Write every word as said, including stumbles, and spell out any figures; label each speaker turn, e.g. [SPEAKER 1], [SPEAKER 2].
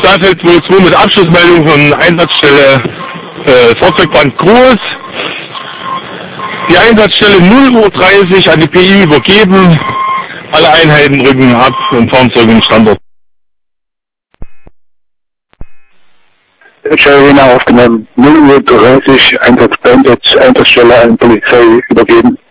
[SPEAKER 1] Stahlfeld zwei zwei mit Abschlussmeldung von Einsatzstelle äh, Fahrzeugbrand Groß. Die Einsatzstelle null Uhr dreißig an die P I übergeben. Alle Einheiten rücken ab und fahren zurück im Standort.
[SPEAKER 2] Arena aufgenommen, null Uhr dreißig, Einsatz beendet, Einsatzstelle an Polizei übergeben.